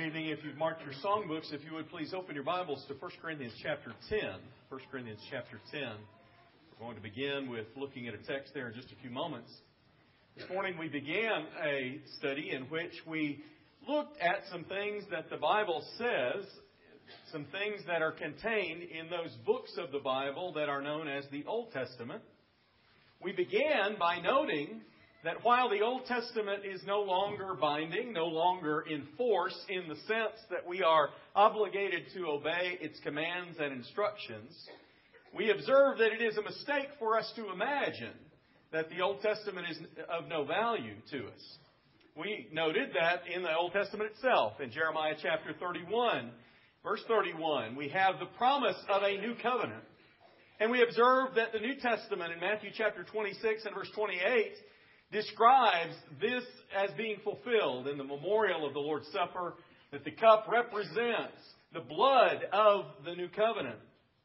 evening. If you've marked your songbooks, if you would please open your Bibles to 1 Corinthians chapter 10. 1 Corinthians chapter 10. We're going to begin with looking at a text there in just a few moments. This morning we began a study in which we looked at some things that the Bible says, some things that are contained in those books of the Bible that are known as the Old Testament. We began by noting that while the Old Testament is no longer binding, no longer in force in the sense that we are obligated to obey its commands and instructions, we observe that it is a mistake for us to imagine that the Old Testament is of no value to us. We noted that in the Old Testament itself, in Jeremiah chapter 31, verse 31, we have the promise of a new covenant. And we observe that the New Testament in Matthew chapter 26 and verse 28 describes this as being fulfilled in the memorial of the Lord's Supper, that the cup represents the blood of the new covenant.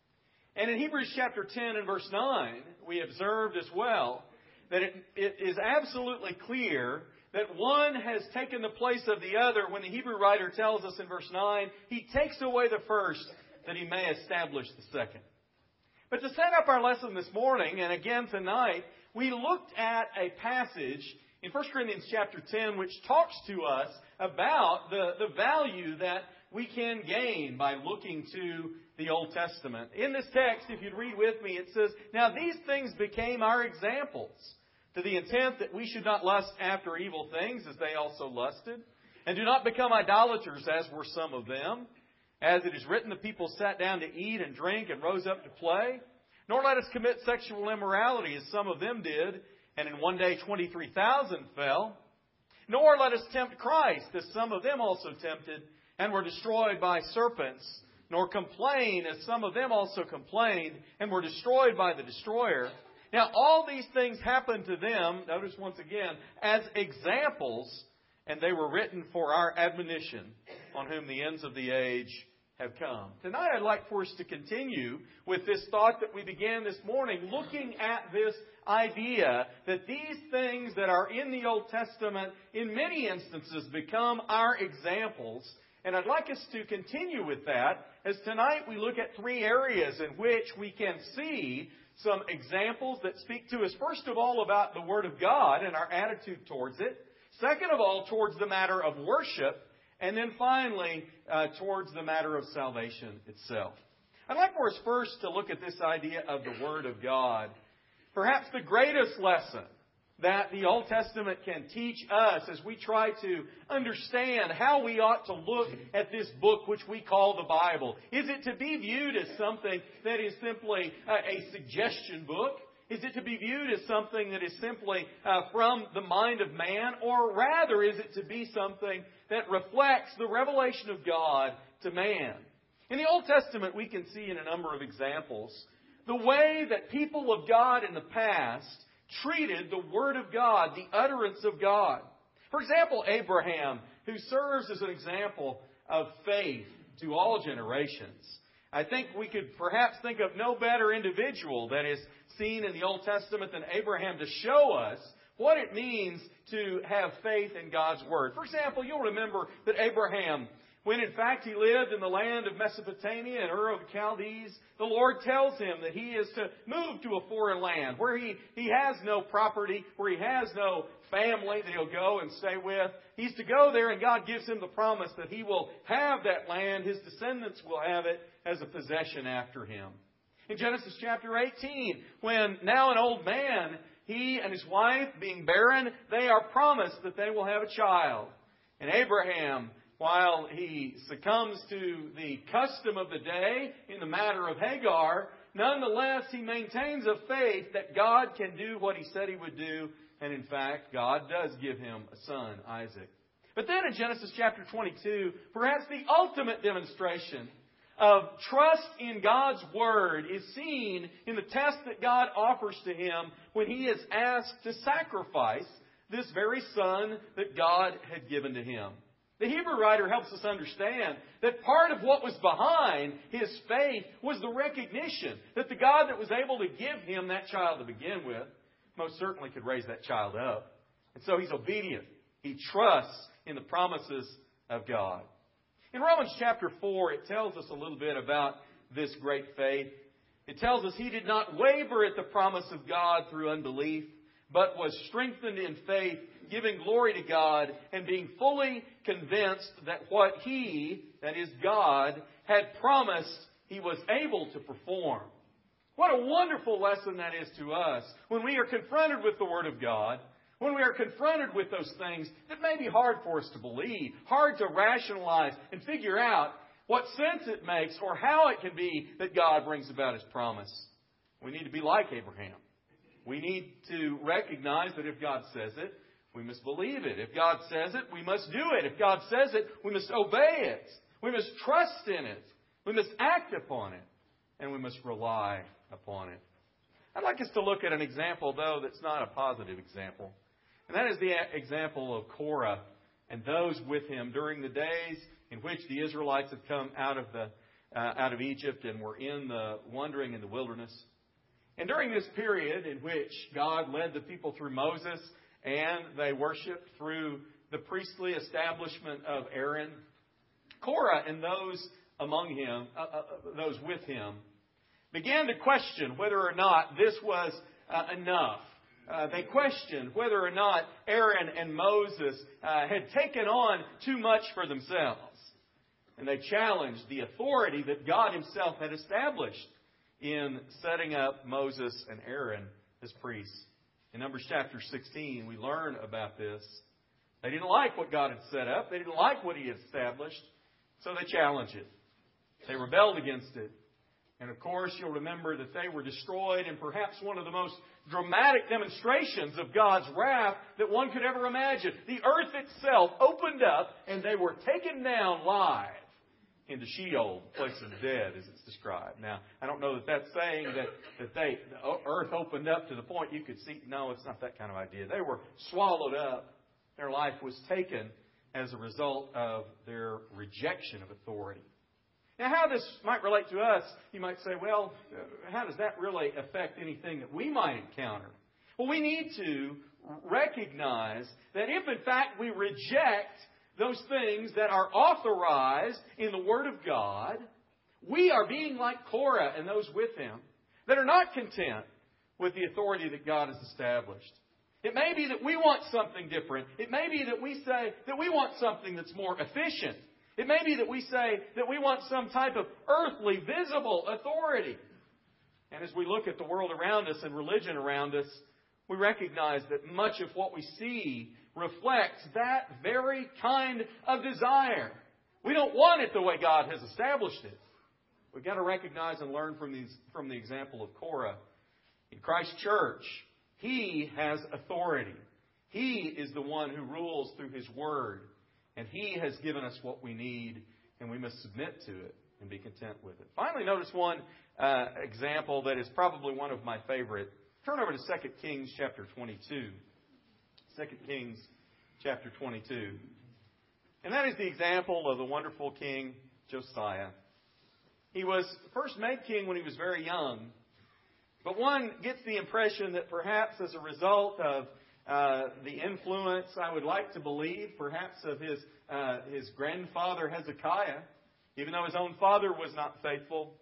And in Hebrews chapter 10 and verse 9, we observed as well that it is absolutely clear that one has taken the place of the other when the Hebrew writer tells us in verse 9, he takes away the first that he may establish the second. But to set up our lesson this morning, and again tonight, we looked at a passage in 1 Corinthians chapter 10 which talks to us about the value that we can gain by looking to the Old Testament. In this text, if you'd read with me, it says, "Now these things became our examples, to the intent that we should not lust after evil things as they also lusted, and do not become idolaters as were some of them. As it is written, the people sat down to eat and drink and rose up to play. Nor let us commit sexual immorality as some of them did, and in one day 23,000 fell. Nor let us tempt Christ as some of them also tempted, and were destroyed by serpents. Nor complain as some of them also complained, and were destroyed by the destroyer. Now all these things happened to them," notice once again, "as examples, and they were written for our admonition, on whom the ends of the age have come." Tonight I'd like for us to continue with this thought that we began this morning, looking at this idea that these things that are in the Old Testament in many instances become our examples. And I'd like us to continue with that as tonight we look at three areas in which we can see some examples that speak to us, first of all, about the Word of God and our attitude towards it. Second of all, towards the matter of worship. And then finally, towards the matter of salvation itself. I'd like for us first to look at this idea of the Word of God. Perhaps the greatest lesson that the Old Testament can teach us as we try to understand how we ought to look at this book which we call the Bible. Is it to be viewed as something that is simply a suggestion book? Is it to be viewed as something that is simply from the mind of man? Or rather, is it to be something that reflects the revelation of God to man? In the Old Testament, we can see in a number of examples the way that people of God in the past treated the Word of God, the utterance of God. For example, Abraham, who serves as an example of faith to all generations. I think we could perhaps think of no better individual that is seen in the Old Testament than Abraham to show us what it means to have faith in God's Word. For example, you'll remember that Abraham, when in fact he lived in the land of Mesopotamia and Ur of the Chaldees, the Lord tells him that he is to move to a foreign land where he has no property, where he has no family that he'll go and stay with. He's to go there, and God gives him the promise that he will have that land. His descendants will have it as a possession after him. In Genesis chapter 18, when now an old man, he and his wife, being barren, they are promised that they will have a child. And Abraham, while he succumbs to the custom of the day in the matter of Hagar, nonetheless he maintains a faith that God can do what he said he would do. And in fact, God does give him a son, Isaac. But then in Genesis chapter 22, perhaps the ultimate demonstration of trust in God's Word is seen in the test that God offers to him when he is asked to sacrifice this very son that God had given to him. The Hebrew writer helps us understand that part of what was behind his faith was the recognition that the God that was able to give him that child to begin with most certainly could raise that child up. And so he's obedient. He trusts in the promises of God. In Romans chapter 4, it tells us a little bit about this great faith. It tells us he did not waver at the promise of God through unbelief, but was strengthened in faith, giving glory to God, and being fully convinced that what he, that is God, had promised, he was able to perform. What a wonderful lesson that is to us when we are confronted with the Word of God, when we are confronted with those things that may be hard for us to believe, hard to rationalize and figure out what sense it makes or how it can be that God brings about His promise. We need to be like Abraham. We need to recognize that if God says it, we must believe it. If God says it, we must do it. If God says it, we must obey it. We must trust in it. We must act upon it. And we must rely upon it. I'd like us to look at an example, though, that's not a positive example. And that is the example of Korah and those with him during the days in which the Israelites had come out of Egypt and were wandering in the wilderness. And during this period in which God led the people through Moses and they worshiped through the priestly establishment of Aaron, Korah and those among him, those with him, began to question whether or not this was enough. They questioned whether or not Aaron and Moses had taken on too much for themselves. And they challenged the authority that God Himself had established in setting up Moses and Aaron as priests. In Numbers chapter 16, we learn about this. They didn't like what God had set up. They didn't like what He had established. So they challenged it. They rebelled against it. And of course, you'll remember that they were destroyed in perhaps one of the most dramatic demonstrations of God's wrath that one could ever imagine. The earth itself opened up and they were taken down live into Sheol, the place of the dead, as it's described. Now, I don't know that that's saying that the earth opened up to the point you could see. No, it's not that kind of idea. They were swallowed up. Their life was taken as a result of their rejection of authority. Now, how this might relate to us, you might say, well, how does that really affect anything that we might encounter? Well, we need to recognize that if, in fact, we reject those things that are authorized in the Word of God, we are being like Korah and those with him that are not content with the authority that God has established. It may be that we want something different. It may be that we say that we want something that's more efficient. It may be that we say that we want some type of earthly, visible authority. And as we look at the world around us and religion around us, we recognize that much of what we see reflects that very kind of desire. We don't want it the way God has established it. We've got to recognize and learn from the example of Korah. In Christ's church, He has authority. He is the one who rules through His Word. And He has given us what we need, and we must submit to it and be content with it. Finally, notice one example that is probably one of my favorite. Turn over to 2 Kings chapter 22. 2 Kings chapter 22. And that is the example of the wonderful king Josiah. He was first made king when he was very young. But one gets the impression that perhaps as a result of the influence, I would like to believe, perhaps of his grandfather Hezekiah, even though his own father was not faithful,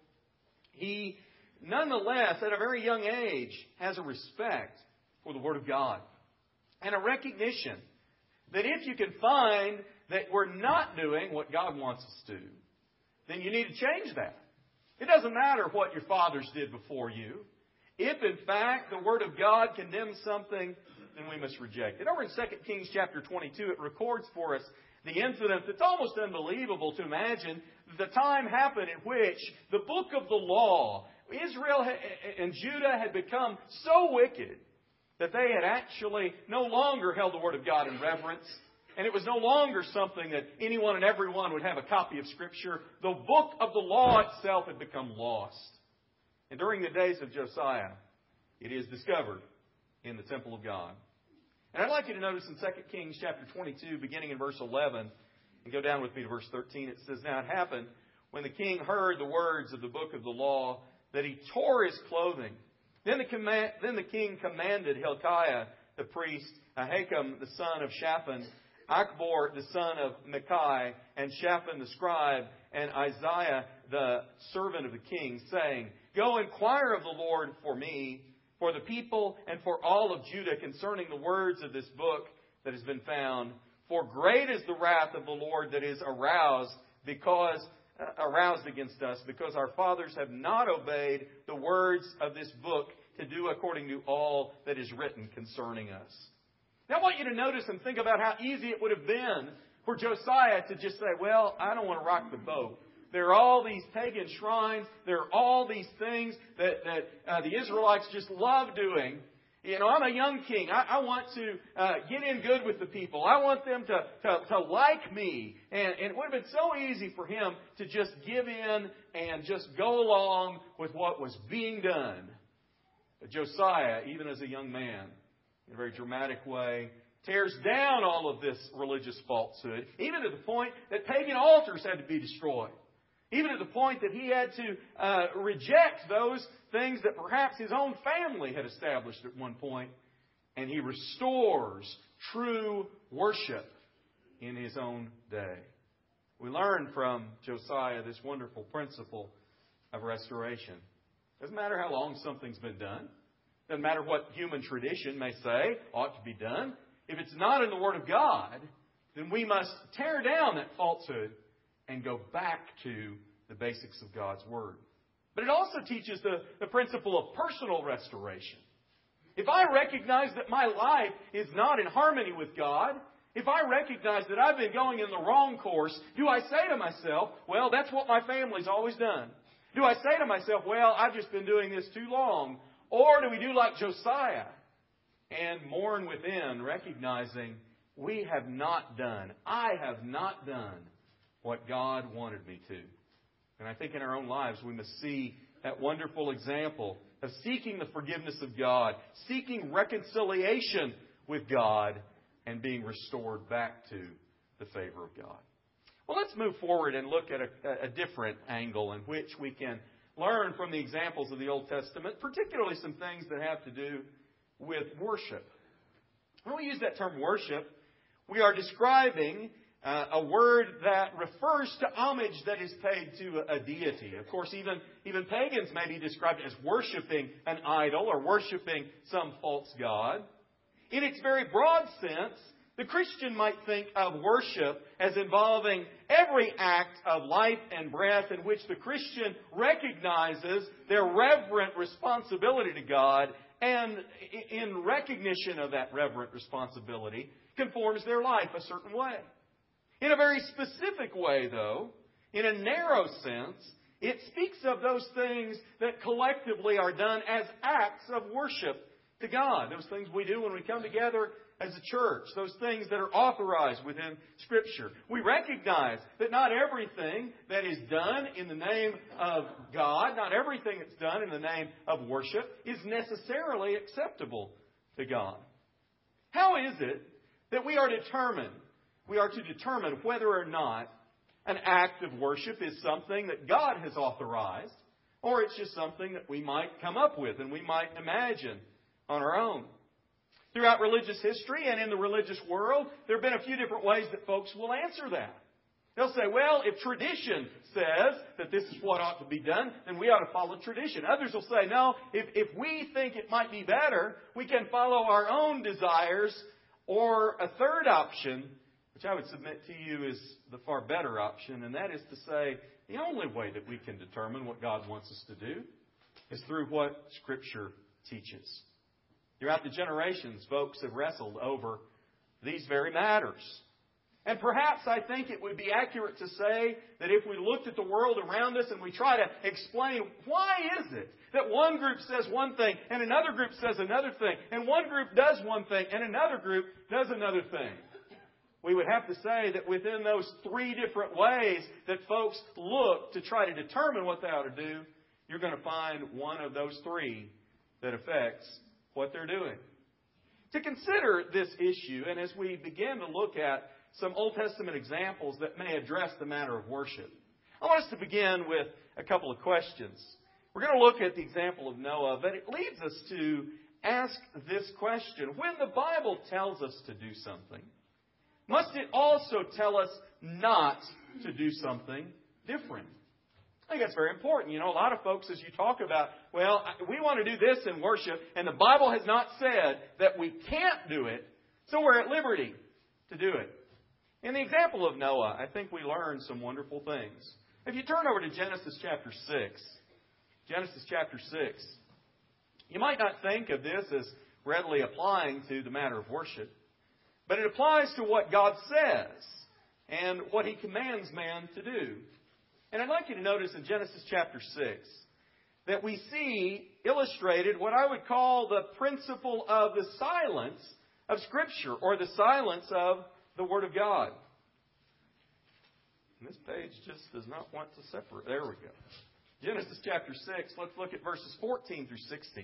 he nonetheless, at a very young age, has a respect for the Word of God. And a recognition that if you can find that we're not doing what God wants us to, then you need to change that. It doesn't matter what your fathers did before you. If, in fact, the Word of God condemns something, then we must reject it. Over in 2 Kings chapter 22, it records for us the incident that's almost unbelievable to imagine. The time happened in which the book of the law, Israel and Judah had become so wicked that they had actually no longer held the Word of God in reverence. And it was no longer something that anyone and everyone would have a copy of Scripture. The book of the law itself had become lost. And during the days of Josiah, it is discovered in the temple of God. And I'd like you to notice in 2 Kings chapter 22, beginning in verse 11, and go down with me to verse 13, it says, "Now it happened, when the king heard the words of the book of the law, that he tore his clothing. Then the king commanded Hilkiah the priest, Ahikam the son of Shaphan, Achbor the son of Micaiah, and Shaphan the scribe, and Isaiah the servant of the king, saying, Go inquire of the Lord for me, for the people, and for all of Judah concerning the words of this book that has been found. For great is the wrath of the Lord that is aroused against us, because our fathers have not obeyed the words of this book to do according to all that is written concerning us. Now I want you to notice and think about how easy it would have been for Josiah to just say, well, I don't want to rock the boat. There are all these pagan shrines. There are all these things that the Israelites just love doing. I'm a young king. I want to get in good with the people. I want them to like me. And it would have been so easy for him to just give in and just go along with what was being done. But Josiah, even as a young man, in a very dramatic way, tears down all of this religious falsehood, even to the point that pagan altars had to be destroyed. Even to the point that he had to reject those things that perhaps his own family had established at one point. And he restores true worship in his own day. We learn from Josiah this wonderful principle of restoration. Doesn't matter how long something's been done. Doesn't matter what human tradition may say ought to be done. If it's not in the Word of God, then we must tear down that falsehood and go back to the basics of God's Word. But it also teaches the principle of personal restoration. If I recognize that my life is not in harmony with God, if I recognize that I've been going in the wrong course, do I say to myself, well, that's what my family's always done? Do I say to myself, well, I've just been doing this too long? Or do we do like Josiah and mourn within, recognizing I have not done what God wanted me to? And I think in our own lives we must see that wonderful example of seeking the forgiveness of God, seeking reconciliation with God, and being restored back to the favor of God. Well, let's move forward and look at a different angle in which we can learn from the examples of the Old Testament, particularly some things that have to do with worship. When we use that term worship, we are describing a word that refers to homage that is paid to a deity. Of course, even pagans may be described as worshiping an idol or worshiping some false god. In its very broad sense, the Christian might think of worship as involving every act of life and breath in which the Christian recognizes their reverent responsibility to God, and in recognition of that reverent responsibility, conforms their life a certain way. In a very specific way, though, in a narrow sense, it speaks of those things that collectively are done as acts of worship to God. Those things we do when we come together as a church. Those things that are authorized within Scripture. We recognize that not everything that is done in the name of God, not everything that's done in the name of worship, is necessarily acceptable to God. How is it that we are to determine whether or not an act of worship is something that God has authorized, or it's just something that we might come up with and we might imagine on our own? Throughout religious history and in the religious world, there have been a few different ways that folks will answer that. They'll say, well, if tradition says that this is what ought to be done, then we ought to follow tradition. Others will say, no, if we think it might be better, we can follow our own desires. Or a third option, which I would submit to you is the far better option, and that is to say, the only way that we can determine what God wants us to do is through what Scripture teaches. Throughout the generations, folks have wrestled over these very matters. And perhaps I think it would be accurate to say that if we looked at the world around us and we try to explain why is it that one group says one thing and another group says another thing, and one group does one thing and another group does another thing, we would have to say that within those three different ways that folks look to try to determine what they ought to do, you're going to find one of those three that affects what they're doing. To consider this issue, and as we begin to look at some Old Testament examples that may address the matter of worship, I want us to begin with a couple of questions. We're going to look at the example of Noah, but it leads us to ask this question. When the Bible tells us to do something, must it also tell us not to do something different? I think that's very important. A lot of folks, as you talk about, well, we want to do this in worship, and the Bible has not said that we can't do it, so we're at liberty to do it. In the example of Noah, I think we learn some wonderful things. If you turn over to Genesis chapter 6, Genesis chapter 6, you might not think of this as readily applying to the matter of worship, but it applies to what God says and what He commands man to do. And I'd like you to notice in Genesis chapter 6 that we see illustrated what I would call the principle of the silence of Scripture, or the silence of the Word of God. And this page just does not want to separate. There we go. Genesis chapter 6, let's look at verses 14 through 16.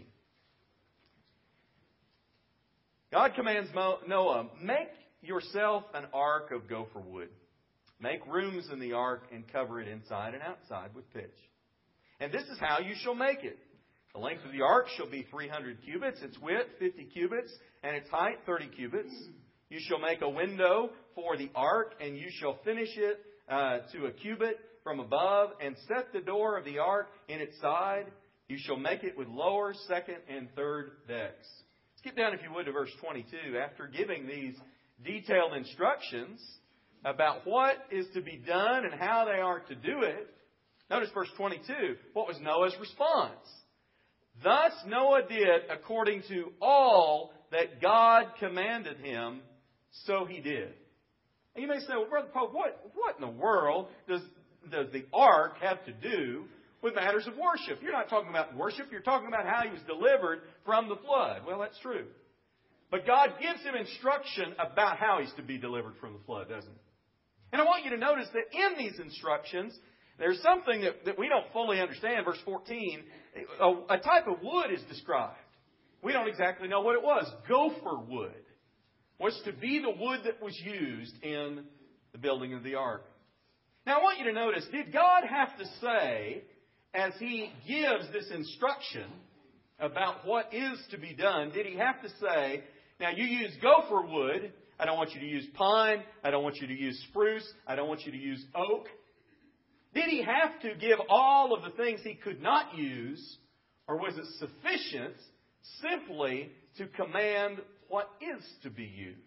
God commands Noah, make yourself an ark of gopher wood. Make rooms in the ark and cover it inside and outside with pitch. And this is how you shall make it. The length of the ark shall be 300 cubits, its width 50 cubits, and its height 30 cubits. You shall make a window for the ark, and you shall finish it to a cubit from above, and set the door of the ark in its side. You shall make it with lower, second, and third decks. Skip down, if you would, to verse 22. After giving these detailed instructions about what is to be done and how they are to do it, notice verse 22. What was Noah's response? Thus Noah did according to all that God commanded him, so he did. And you may say, well, Brother Pope, what in the world does the ark have to do with matters of worship? You're not talking about worship. You're talking about how he was delivered from the flood. Well, that's true. But God gives him instruction about how he's to be delivered from the flood, doesn't he? And I want you to notice that in these instructions, there's something that we don't fully understand. Verse 14, a type of wood is described. We don't exactly know what it was. Gopher wood was to be the wood that was used in the building of the ark. Now I want you to notice, did God have to say, as He gives this instruction about what is to be done, did He have to say, now you use gopher wood, I don't want you to use pine, I don't want you to use spruce, I don't want you to use oak? Did He have to give all of the things He could not use, or was it sufficient simply to command what is to be used?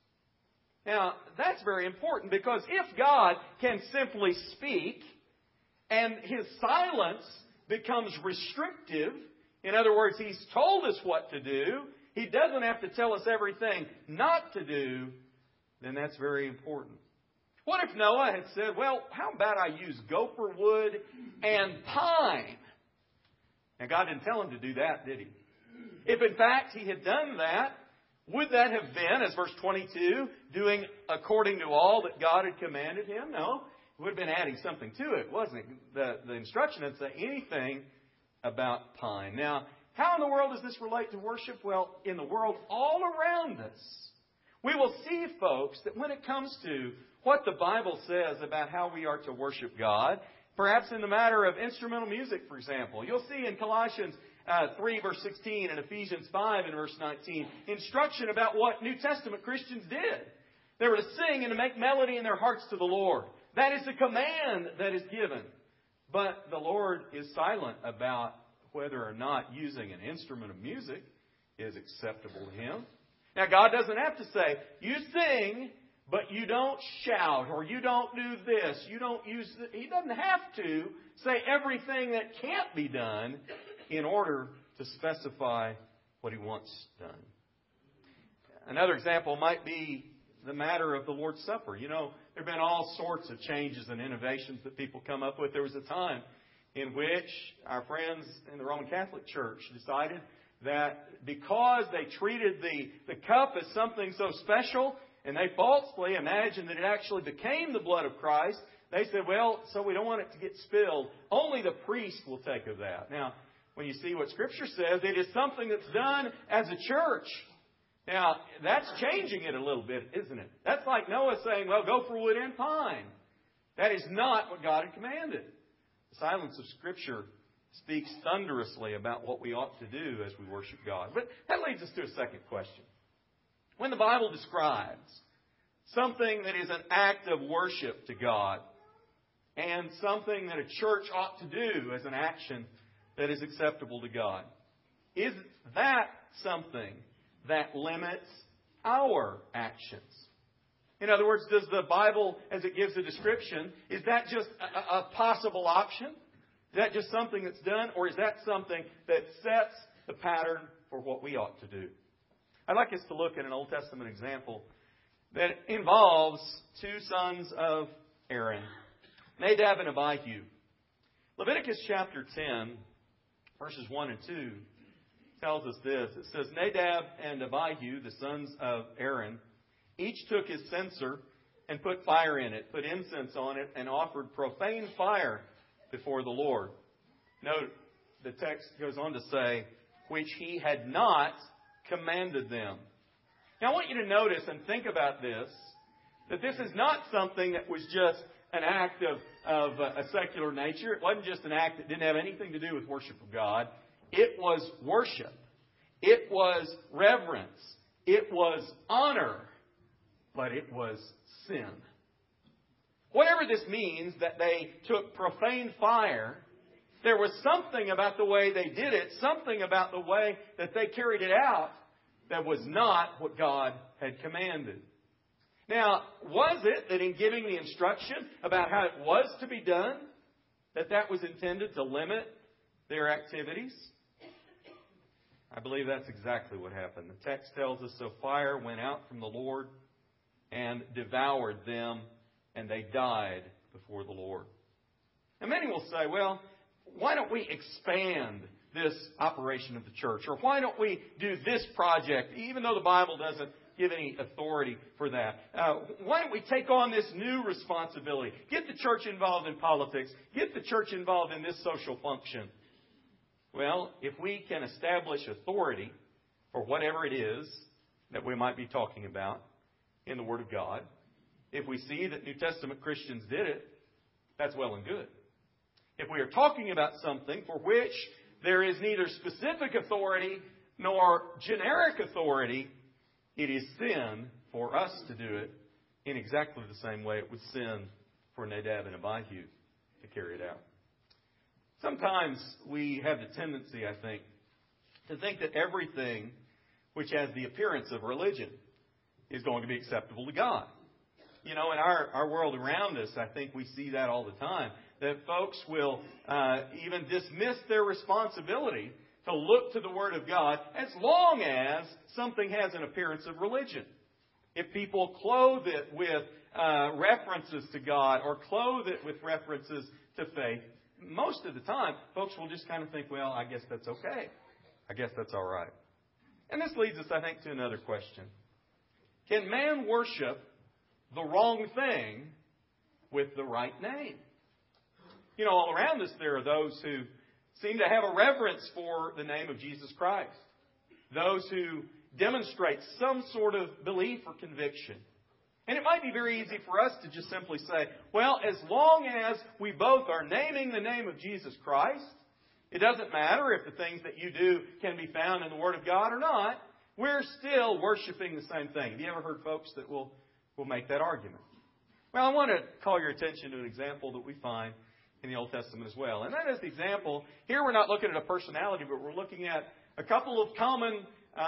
Now, that's very important, because if God can simply speak and His silence becomes restrictive, in other words, He's told us what to do, He doesn't have to tell us everything not to do, then that's very important. What if Noah had said, well, how about I use gopher wood and pine? Now, God didn't tell him to do that, did He? If, in fact, he had done that, would that have been, as verse 22, doing according to all that God had commanded him? No. It would have been adding something to it, wasn't it? The instruction didn't say anything about pine. Now, how in the world does this relate to worship? Well, in the world all around us, we will see, folks, that when it comes to what the Bible says about how we are to worship God, perhaps in the matter of instrumental music, for example, you'll see in Colossians 3, verse 16, and Ephesians 5 and verse 19, instruction about what New Testament Christians did. They were to sing and to make melody in their hearts to the Lord. That is the command that is given. But the Lord is silent about whether or not using an instrument of music is acceptable to Him. Now, God doesn't have to say, you sing, but you don't shout, or you don't do this, you don't use this. He doesn't have to say everything that can't be done in order to specify what He wants done. Another example might be the matter of the Lord's Supper. You know, there have been all sorts of changes and innovations that people come up with. There was a time in which our friends in the Roman Catholic Church decided that because they treated the cup as something so special, and they falsely imagined that it actually became the blood of Christ, they said, well, so we don't want it to get spilled. Only the priest will take of that. Now, when you see what Scripture says, it is something that's done as a church. Now, that's changing it a little bit, isn't it? That's like Noah saying, well, gopher wood and pine. That is not what God had commanded. The silence of Scripture speaks thunderously about what we ought to do as we worship God. But that leads us to a second question. When the Bible describes something that is an act of worship to God, and something that a church ought to do as an action that is acceptable to God. Is that something that limits our actions? In other words, does the Bible, as it gives a description, is that just a possible option? Is that just something that's done? Or is that something that sets the pattern for what we ought to do? I'd like us to look at an Old Testament example that involves two sons of Aaron, Nadab and Abihu. Leviticus chapter 10, verses 1 and 2, tells us this. It says, Nadab and Abihu, the sons of Aaron, each took his censer and put fire in it, put incense on it, and offered profane fire before the Lord. Note, the text goes on to say, which he had not commanded them. Now I want you to notice and think about this, that this is not something that was just an act of a secular nature. It wasn't just an act that didn't have anything to do with worship of God. It was worship. It was reverence. It was honor. But it was sin. Whatever this means, that they took profane fire, there was something about the way they did it, something about the way that they carried it out that was not what God had commanded. Now, was it that in giving the instruction about how it was to be done, that was intended to limit their activities? I believe that's exactly what happened. The text tells us, so fire went out from the Lord and devoured them, and they died before the Lord. And many will say, well, why don't we expand this operation of the church? Or why don't we do this project, even though the Bible doesn't give any authority for that? Why don't we take on this new responsibility? Get the church involved in politics. Get the church involved in this social function. Well, if we can establish authority for whatever it is that we might be talking about in the Word of God, if we see that New Testament Christians did it, that's well and good. If we are talking about something for which there is neither specific authority nor generic authority, it is sin for us to do it in exactly the same way it was sin for Nadab and Abihu to carry it out. Sometimes we have the tendency, I think, to think that everything which has the appearance of religion is going to be acceptable to God. You know, in our world around us, I think we see that all the time. That folks will even dismiss their responsibility to look to the Word of God as long as something has an appearance of religion. If people clothe it with references to God or clothe it with references to faith, most of the time, folks will just kind of think, well, I guess that's okay. I guess that's all right. And this leads us, I think, to another question. Can man worship the wrong thing with the right name? You know, all around us there are those who seem to have a reverence for the name of Jesus Christ. Those who demonstrate some sort of belief or conviction. And it might be very easy for us to just simply say, well, as long as we both are naming the name of Jesus Christ, it doesn't matter if the things that you do can be found in the Word of God or not, we're still worshiping the same thing. Have you ever heard folks that will make that argument? Well, I want to call your attention to an example that we find in the Old Testament as well. And that is the example. Here we're not looking at a personality, but we're looking at a couple of common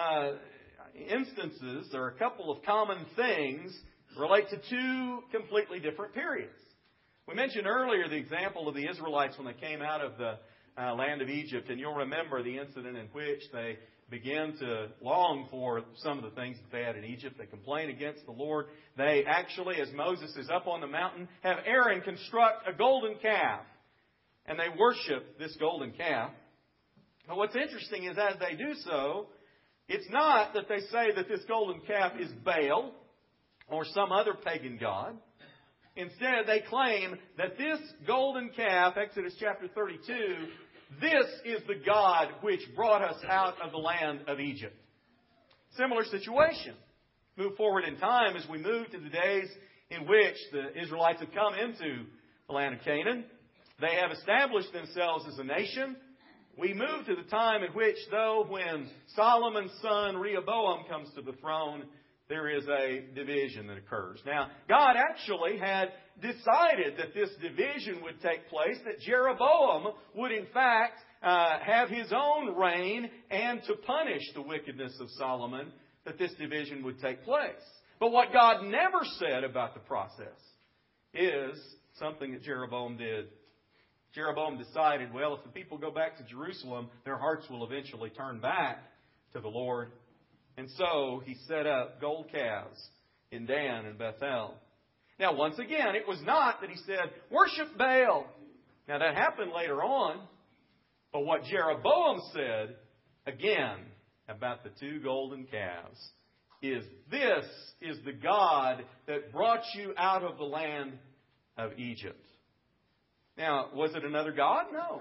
instances or a couple of common things relate to two completely different periods. We mentioned earlier the example of the Israelites when they came out of the land of Egypt. And you'll remember the incident in which they began to long for some of the things that they had in Egypt. They complain against the Lord. They actually, as Moses is up on the mountain, have Aaron construct a golden calf. And they worship this golden calf. But what's interesting is as they do so, it's not that they say that this golden calf is Baal or some other pagan god. Instead, they claim that this golden calf, Exodus chapter 32, this is the God which brought us out of the land of Egypt. Similar situation. Move forward in time as we move to the days in which the Israelites have come into the land of Canaan. They have established themselves as a nation. We move to the time in which, though, when Solomon's son Rehoboam comes to the throne, there is a division that occurs. Now, God actually had decided that this division would take place, that Jeroboam would in fact have his own reign, and to punish the wickedness of Solomon, that this division would take place. But what God never said about the process is something that Jeroboam did. Jeroboam decided, well, if the people go back to Jerusalem, their hearts will eventually turn back to the Lord. And so he set up gold calves in Dan and Bethel. Now, once again, it was not that he said, worship Baal. Now, that happened later on. But what Jeroboam said, again, about the 2 golden calves, is this is the God that brought you out of the land of Egypt. Now, was it another God? No.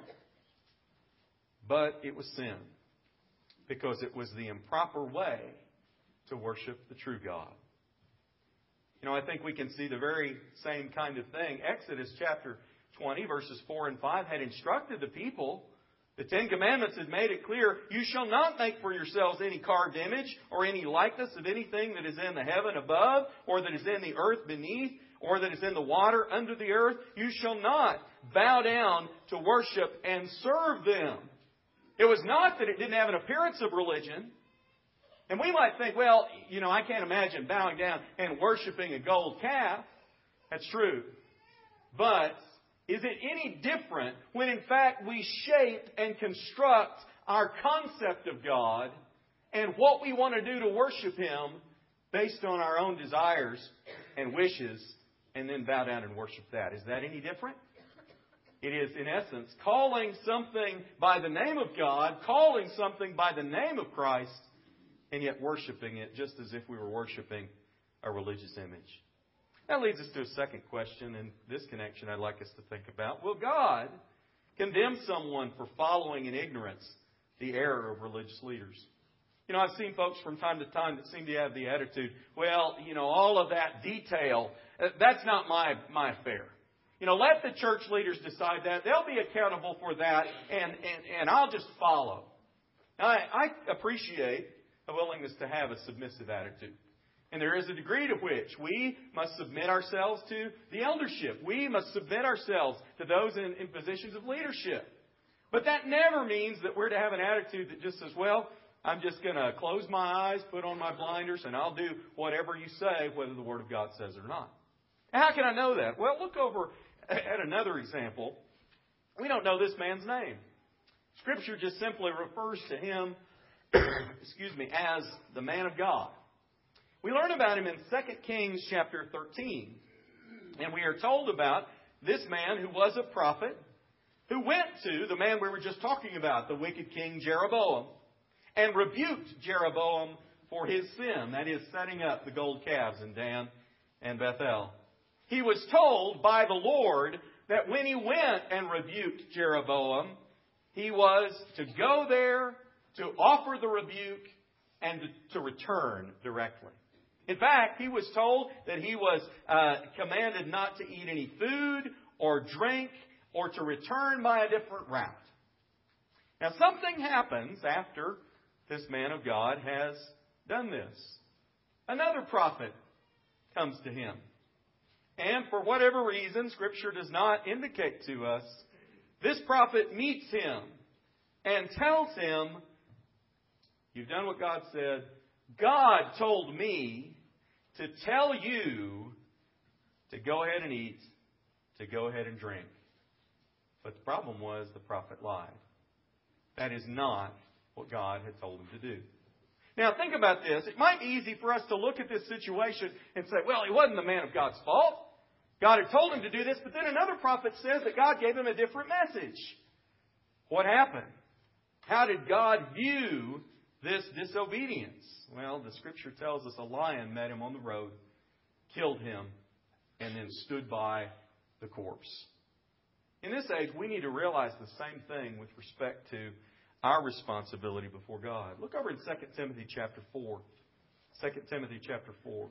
But it was sin. Because it was the improper way to worship the true God. You know, I think we can see the very same kind of thing. Exodus chapter 20, verses 4 and 5 had instructed the people. The 10 Commandments had made it clear, you shall not make for yourselves any carved image or any likeness of anything that is in the heaven above, or that is in the earth beneath, or that is in the water under the earth. You shall not bow down to worship and serve them. It was not that it didn't have an appearance of religion. And we might think, well, you know, I can't imagine bowing down and worshiping a gold calf. That's true. But is it any different when in fact we shape and construct our concept of God and what we want to do to worship Him based on our own desires and wishes, and then bow down and worship that? Is that any different? It is, in essence, calling something by the name of God, calling something by the name of Christ, and yet worshiping it just as if we were worshiping a religious image. That leads us to a second question in this connection I'd like us to think about. Will God condemn someone for following in ignorance the error of religious leaders? You know, I've seen folks from time to time that seem to have the attitude, well, you know, all of that detail, that's not my affair. You know, let the church leaders decide that. They'll be accountable for that, and I'll just follow. Now, I appreciate a willingness to have a submissive attitude. And there is a degree to which we must submit ourselves to the eldership. We must submit ourselves to those in positions of leadership. But that never means that we're to have an attitude that just says, well, I'm just going to close my eyes, put on my blinders, and I'll do whatever you say, whether the Word of God says it or not. How can I know that? Well, look over at another example. We don't know this man's name. Scripture just simply refers to him, as the man of God. We learn about him in 2 Kings chapter 13. And we are told about this man who was a prophet, who went to the man we were just talking about, the wicked king Jeroboam, and rebuked Jeroboam for his sin, that is, setting up the gold calves in Dan and Bethel. He was told by the Lord that when he went and rebuked Jeroboam, he was to go there, to offer the rebuke, and to return directly. In fact, he was told that he was commanded not to eat any food or drink or to return by a different route. Now, something happens after this man of God has done this. Another prophet comes to him. And for whatever reason, Scripture does not indicate to us, this prophet meets him and tells him, you've done what God said. God told me to tell you to go ahead and eat, to go ahead and drink. But the problem was the prophet lied. That is not what God had told him to do. Now think about this. It might be easy for us to look at this situation and say, well, it wasn't the man of God's fault. God had told him to do this, but then another prophet says that God gave him a different message. What happened? How did God view this disobedience? Well, the Scripture tells us a lion met him on the road, killed him, and then stood by the corpse. In this age, we need to realize the same thing with respect to our responsibility before God. Look over in 2 Timothy chapter 4. 2 Timothy chapter 4.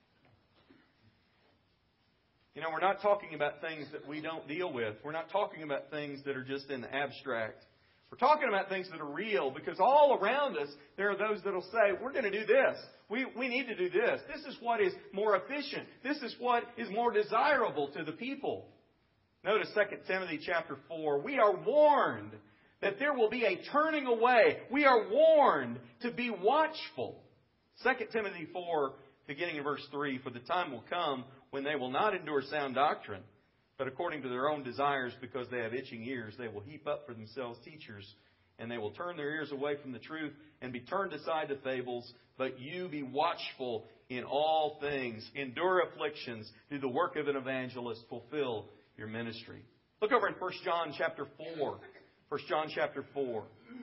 You know, we're not talking about things that we don't deal with. We're not talking about things that are just in the abstract. We're talking about things that are real, because all around us there are those that will say, we're going to do this. We need to do this. This is what is more efficient. This is what is more desirable to the people. Notice 2 Timothy chapter 4. We are warned that there will be a turning away. We are warned to be watchful. 2 Timothy 4, beginning in verse 3, for the time will come when they will not endure sound doctrine, but according to their own desires, because they have itching ears, they will heap up for themselves teachers, and they will turn their ears away from the truth and be turned aside to fables. But you be watchful in all things. Endure afflictions. Do the work of an evangelist. Fulfill your ministry. Look over in 1 John chapter 4. 1 John chapter 4.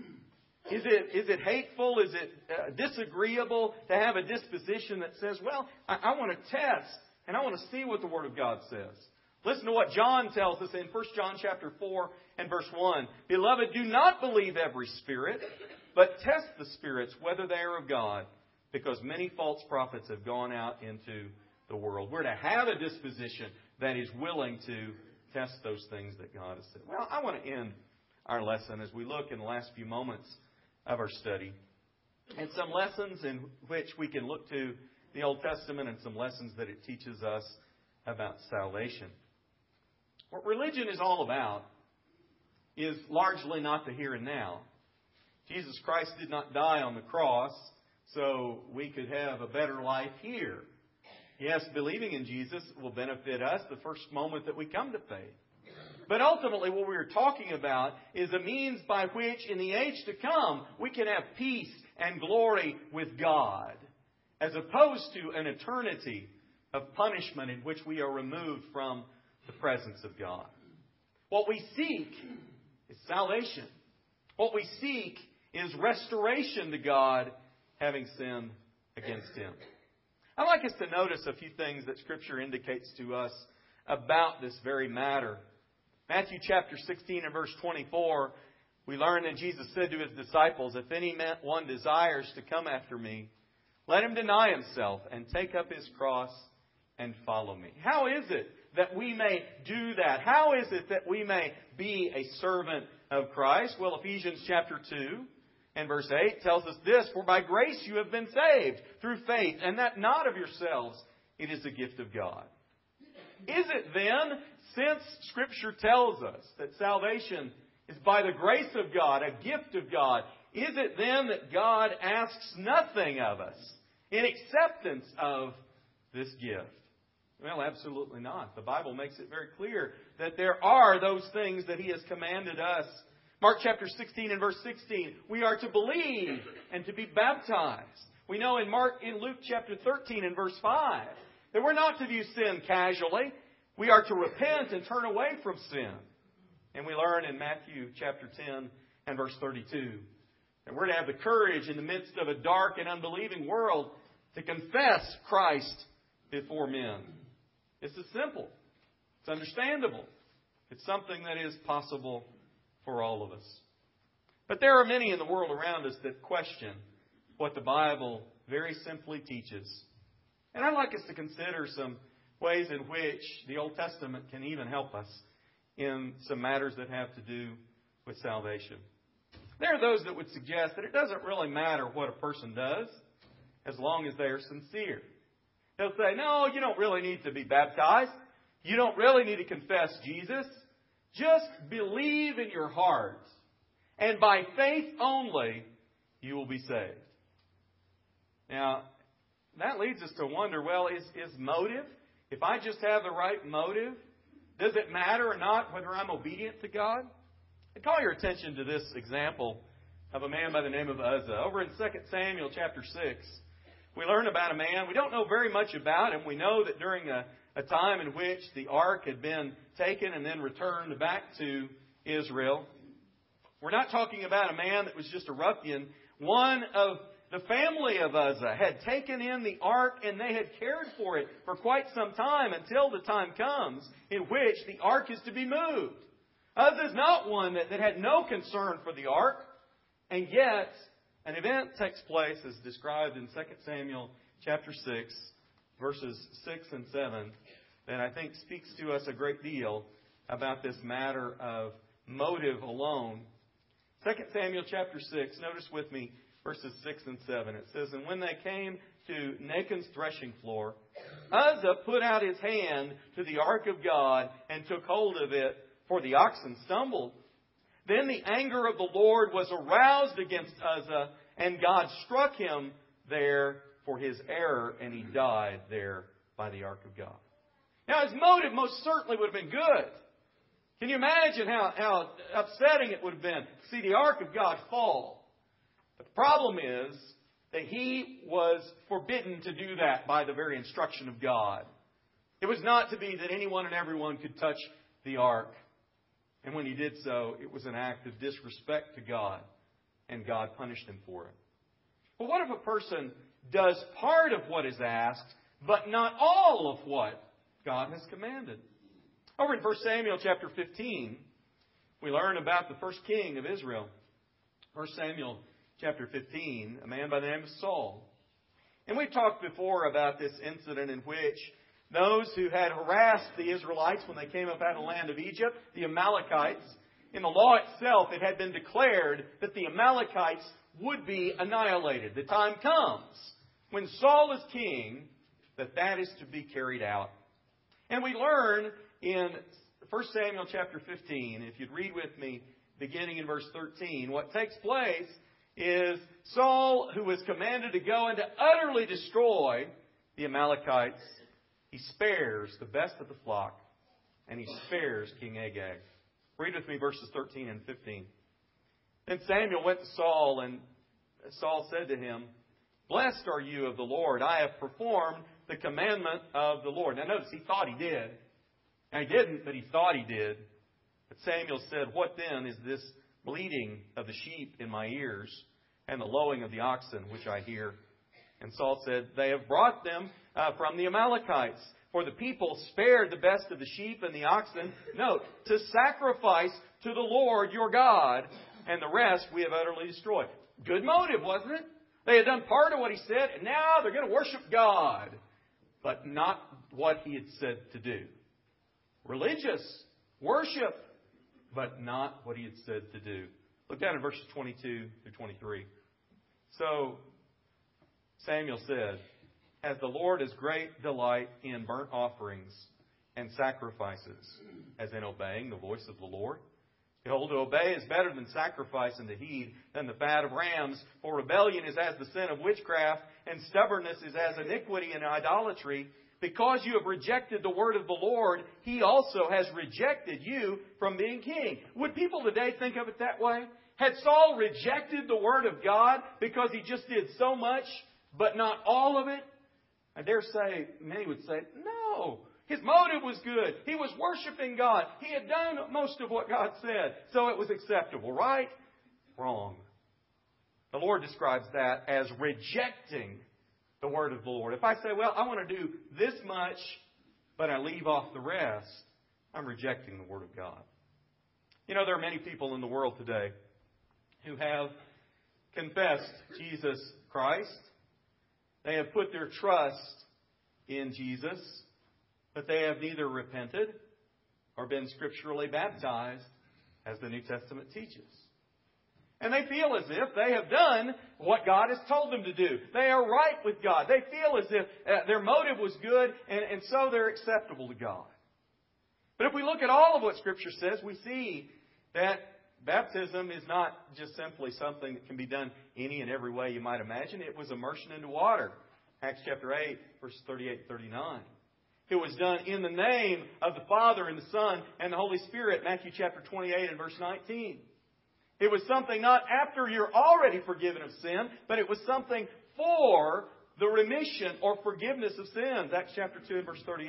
Is it hateful? Is it disagreeable to have a disposition that says, well, I want to test and I want to see what the Word of God says? Listen to what John tells us in 1 John chapter 4 and verse 1. Beloved, do not believe every spirit, but test the spirits whether they are of God, because many false prophets have gone out into the world. We're to have a disposition that is willing to test those things that God has said. Well, I want to end our lesson as we look in the last few moments of our study and some lessons in which we can look to the Old Testament and some lessons that it teaches us about salvation. What religion is all about is largely not the here and now. Jesus Christ did not die on the cross so we could have a better life here. Yes, believing in Jesus will benefit us the first moment that we come to faith. But ultimately what we are talking about is a means by which in the age to come we can have peace and glory with God, as opposed to an eternity of punishment in which we are removed from the presence of God. What we seek is salvation. What we seek is restoration to God, having sinned against Him. I'd like us to notice a few things that Scripture indicates to us about this very matter. Matthew chapter 16 and verse 24, we learn that Jesus said to His disciples, if any one desires to come after me, let him deny himself and take up his cross and follow me. How is it that we may do that? How is it that we may be a servant of Christ? Well, Ephesians chapter 2 and verse 8 tells us this, for by grace you have been saved through faith, and that not of yourselves, it is a gift of God. Is it then, since Scripture tells us that salvation is by the grace of God, a gift of God, is it then that God asks nothing of us in acceptance of this gift? Well, absolutely not. The Bible makes it very clear that there are those things that He has commanded us. Mark chapter 16 and verse 16, we are to believe and to be baptized. We know in Luke chapter 13 and verse 5 that we're not to view sin casually. We are to repent and turn away from sin. And we learn in Matthew chapter 10 and verse 32 that we're to have the courage in the midst of a dark and unbelieving world to confess Christ before men. This is simple. It's understandable. It's something that is possible for all of us. But there are many in the world around us that question what the Bible very simply teaches. And I'd like us to consider some ways in which the Old Testament can even help us in some matters that have to do with salvation. There are those that would suggest that it doesn't really matter what a person does as long as they are sincere. They'll say, no, you don't really need to be baptized. You don't really need to confess Jesus. Just believe in your heart. And by faith only, you will be saved. Now, that leads us to wonder, well, is motive? If I just have the right motive, does it matter or not whether I'm obedient to God? I call your attention to this example of a man by the name of Uzzah. Over in 2 Samuel chapter 6, we learn about a man. We don't know very much about him. We know that during a time in which the ark had been taken and then returned back to Israel. We're not talking about a man that was just a ruffian. One of the family of Uzzah had taken in the ark and they had cared for it for quite some time until the time comes in which the ark is to be moved. Uzzah is not one that had no concern for the ark, and yet an event takes place as described in 2 Samuel chapter 6, verses 6 and 7, that I think speaks to us a great deal about this matter of motive alone. 2 Samuel chapter 6, notice with me verses 6 and 7. It says, "And when they came to Nachon's threshing floor, Uzzah put out his hand to the ark of God and took hold of it, for the oxen stumbled. Then the anger of the Lord was aroused against Uzzah, and God struck him there for his error, and he died there by the ark of God." Now, his motive most certainly would have been good. Can you imagine how upsetting it would have been to see the ark of God fall? But the problem is that he was forbidden to do that by the very instruction of God. It was not to be that anyone and everyone could touch the ark. And when he did so, it was an act of disrespect to God, and God punished him for it. But what if a person does part of what is asked, but not all of what God has commanded? Over in 1 Samuel chapter 15, we learn about the first king of Israel. 1 Samuel chapter 15, a man by the name of Saul. And we've talked before about this incident in which those who had harassed the Israelites when they came up out of the land of Egypt, the Amalekites, in the law itself it had been declared that the Amalekites would be annihilated. The time comes when Saul is king that is to be carried out. And we learn in 1 Samuel chapter 15, if you'd read with me beginning in verse 13, what takes place is Saul, who was commanded to go and to utterly destroy the Amalekites, he spares the best of the flock, and he spares King Agag. Read with me verses 13 and 15. "Then Samuel went to Saul, and Saul said to him, 'Blessed are you of the Lord. I have performed the commandment of the Lord.'" Now notice, he thought he did. Now he didn't, but he thought he did. But Samuel said, "What then is this bleating of the sheep in my ears, and the lowing of the oxen which I hear?" And Saul said, "They have brought them from the Amalekites. For the people spared the best of the sheep and the oxen," note, "to sacrifice to the Lord your God, and the rest we have utterly destroyed." Good motive, wasn't it? They had done part of what he said, and now they're going to worship God, but not what he had said to do. Religious worship, but not what he had said to do. Look down in verses 22 through 23. "So Samuel said, 'Has the Lord as great delight in burnt offerings and sacrifices as in obeying the voice of the Lord? Behold, to obey is better than sacrifice, and to heed than the fat of rams. For rebellion is as the sin of witchcraft, and stubbornness is as iniquity and idolatry. Because you have rejected the word of the Lord, He also has rejected you from being king.'" Would people today think of it that way? Had Saul rejected the word of God because he just did so much, but not all of it? I dare say, many would say, no. His motive was good. He was worshiping God. He had done most of what God said, so it was acceptable, right? Wrong. The Lord describes that as rejecting the word of the Lord. If I say, well, I want to do this much, but I leave off the rest, I'm rejecting the word of God. You know, there are many people in the world today who have confessed Jesus Christ. They have put their trust in Jesus, but they have neither repented or been scripturally baptized as the New Testament teaches. And they feel as if they have done what God has told them to do. They are right with God. They feel as if their motive was good, and so they're acceptable to God. But if we look at all of what Scripture says, we see that baptism is not just simply something that can be done any and every way you might imagine. It was immersion into water. Acts chapter 8, verses 38 and 39. It was done in the name of the Father and the Son and the Holy Spirit. Matthew chapter 28 and verse 19. It was something not after you're already forgiven of sin, but it was something for the remission or forgiveness of sins. Acts chapter 2 and verse 38.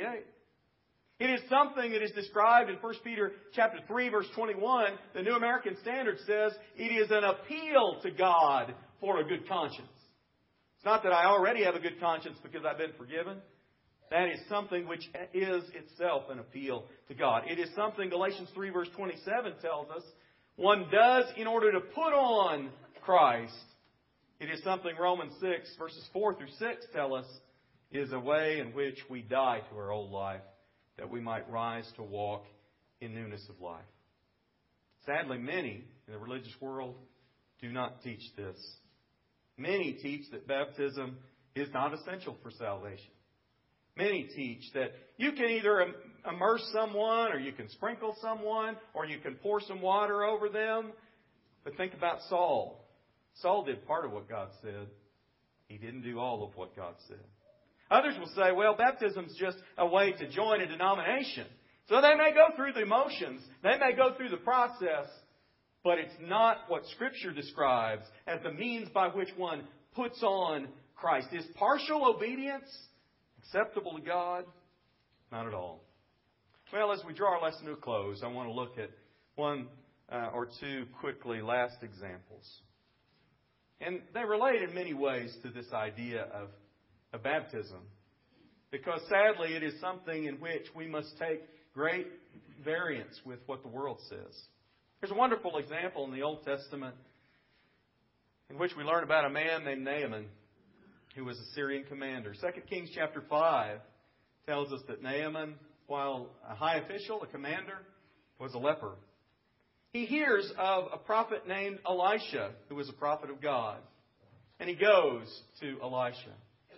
It is something that is described in 1 Peter chapter 3 verse 21. The New American Standard says it is an appeal to God for a good conscience. It's not that I already have a good conscience because I've been forgiven. That is something which is itself an appeal to God. It is something Galatians 3 verse 27 tells us one does in order to put on Christ. It is something Romans 6 verses 4 through 6 tell us is a way in which we die to our old life, that we might rise to walk in newness of life. Sadly, many in the religious world do not teach this. Many teach that baptism is not essential for salvation. Many teach that you can either immerse someone, or you can sprinkle someone, or you can pour some water over them. But think about Saul. Saul did part of what God said. He didn't do all of what God said. Others will say, well, baptism is just a way to join a denomination. So they may go through the motions. They may go through the process. But it's not what Scripture describes as the means by which one puts on Christ. Is partial obedience acceptable to God? Not at all. Well, as we draw our lesson to a close, I want to look at one or two quickly last examples. And they relate in many ways to this idea of baptism. Because sadly, it is something in which we must take great variance with what the world says. There's a wonderful example in the Old Testament in which we learn about a man named Naaman, who was a Syrian commander. 2 Kings chapter 5 tells us that Naaman, while a high official, a commander, was a leper. He hears of a prophet named Elisha, who was a prophet of God. And he goes to Elisha.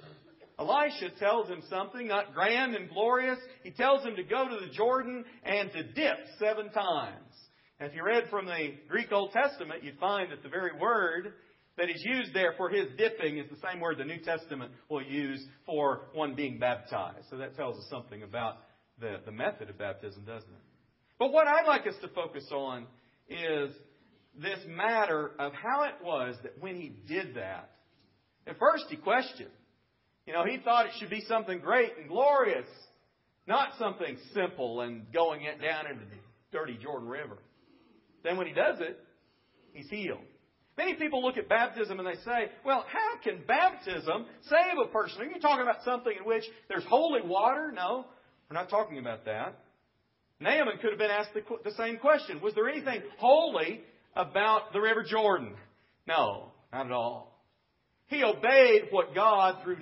Elisha tells him something not grand and glorious. He tells him to go to the Jordan and to dip 7 times. And if you read from the Greek Old Testament, you'd find that the very word that is used there for his dipping is the same word the New Testament will use for one being baptized. So that tells us something about the method of baptism, doesn't it? But what I'd like us to focus on is this matter of how it was that when he did that, at first he questioned. He thought it should be something great and glorious, not something simple and going down into the dirty Jordan River. Then when he does it, he's healed. Many people look at baptism and they say, well, how can baptism save a person? Are you talking about something in which there's holy water? No, we're not talking about that. Naaman could have been asked the same question. Was there anything holy about the River Jordan? No, not at all. He obeyed what God, through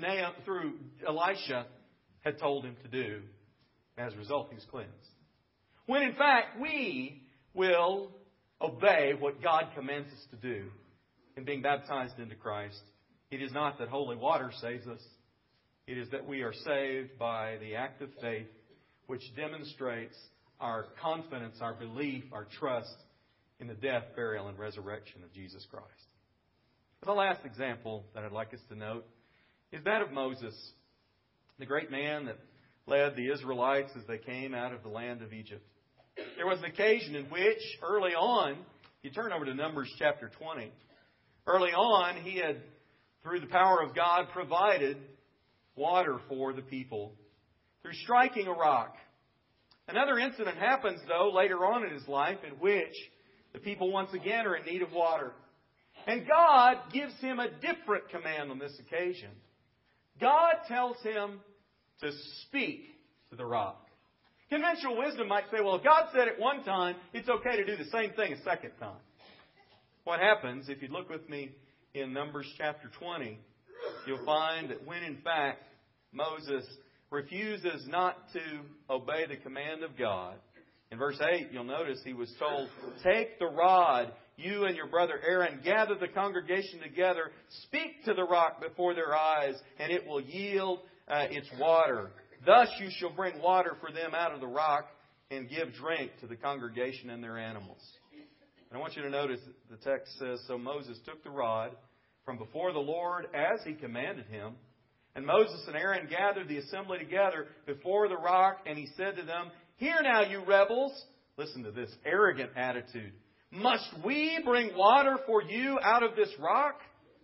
Elisha, had told him to do. As a result, he was cleansed. When in fact, we will obey what God commands us to do in being baptized into Christ. It is not that holy water saves us. It is that we are saved by the act of faith, which demonstrates our confidence, our belief, our trust in the death, burial, and resurrection of Jesus Christ. The last example that I'd like us to note is that of Moses, the great man that led the Israelites as they came out of the land of Egypt. There was an occasion in which, early on, you turn over to Numbers chapter 20. Early on, he had, through the power of God, provided water for the people through striking a rock. Another incident happens, though, later on in his life in which the people once again are in need of water. And God gives him a different command on this occasion. God tells him to speak to the rock. Conventional wisdom might say, well, if God said it one time, it's okay to do the same thing a second time. What happens, if you look with me in Numbers chapter 20, you'll find that when in fact Moses refuses not to obey the command of God, in verse 8 you'll notice he was told, take the rod, you and your brother Aaron, gather the congregation together, speak to the rock before their eyes, and it will yield its water. Thus you shall bring water for them out of the rock and give drink to the congregation and their animals. And I want you to notice the text says, so Moses took the rod from before the Lord as he commanded him. And Moses and Aaron gathered the assembly together before the rock, and he said to them, hear now, you rebels. Listen to this arrogant attitude. Must we bring water for you out of this rock?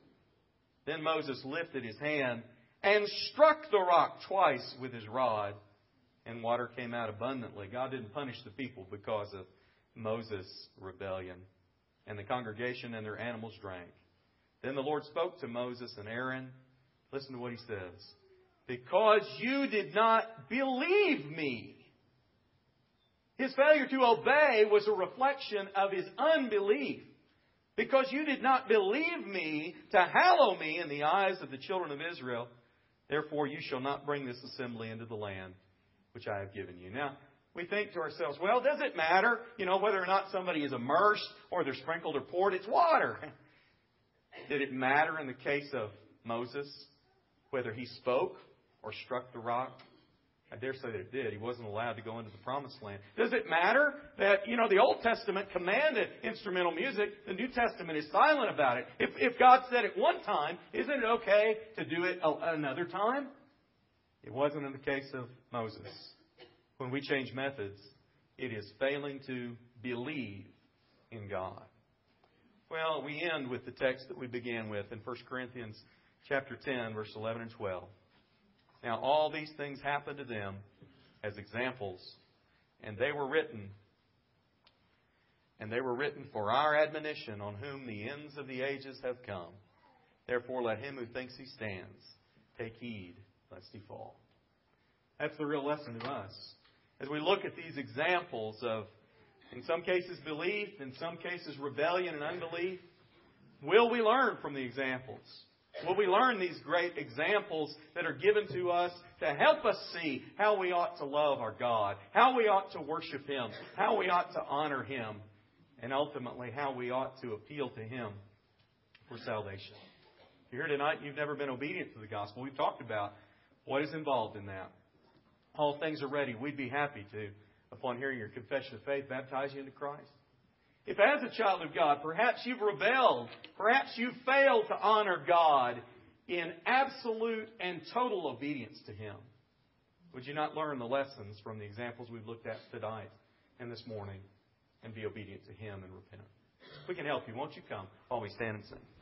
Then Moses lifted his hand and struck the rock twice with his rod, and water came out abundantly. God didn't punish the people because of Moses' rebellion. And the congregation and their animals drank. Then the Lord spoke to Moses and Aaron. Listen to what he says. Because you did not believe me. His failure to obey was a reflection of his unbelief. Because you did not believe me to hallow me in the eyes of the children of Israel, therefore you shall not bring this assembly into the land which I have given you. Now, We think to ourselves, well, does it matter, whether or not somebody is immersed or they're sprinkled or poured? It's water. Did it matter in the case of Moses, whether he spoke or struck the rock? I dare say that it did. He wasn't allowed to go into the Promised Land. Does it matter that, the Old Testament commanded instrumental music? The New Testament is silent about it. If God said it one time, isn't it okay to do it another time? It wasn't in the case of Moses. When we change methods, it is failing to believe in God. Well, we end with the text that we began with in 1 Corinthians chapter 10, verse 11 and 12. Now, all these things happened to them as examples, and they were written for our admonition, on whom the ends of the ages have come. Therefore, let him who thinks he stands take heed lest he fall. That's the real lesson to us. As we look at these examples of, in some cases, belief, in some cases, rebellion and unbelief, will we learn from the examples? Will we learn these great examples that are given to us to help us see how we ought to love our God, how we ought to worship Him, how we ought to honor Him, and ultimately how we ought to appeal to Him for salvation? If you're here tonight and you've never been obedient to the gospel, we've talked about what is involved in that. All things are ready. We'd be happy to, upon hearing your confession of faith, baptize you into Christ. If as a child of God, perhaps you've rebelled, perhaps you've failed to honor God in absolute and total obedience to Him, would you not learn the lessons from the examples we've looked at tonight and this morning and be obedient to Him and repent? If we can help you, won't you come while we stand and sing?